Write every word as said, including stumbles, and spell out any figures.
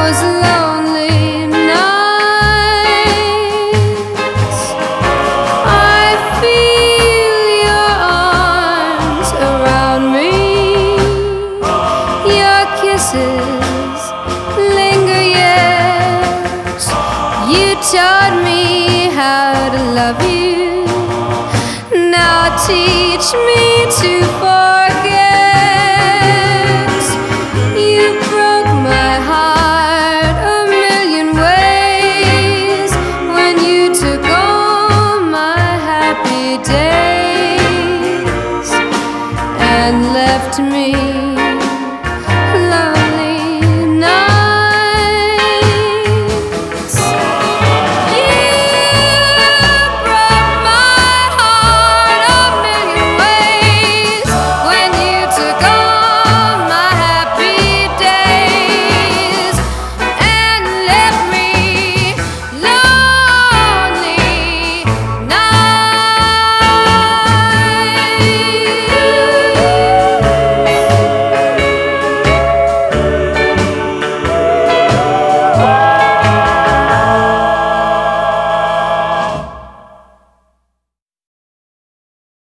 those lonely nights, I feel your arms around me. Your kisses linger yet. You taught me how to love you. Now teach me to forget.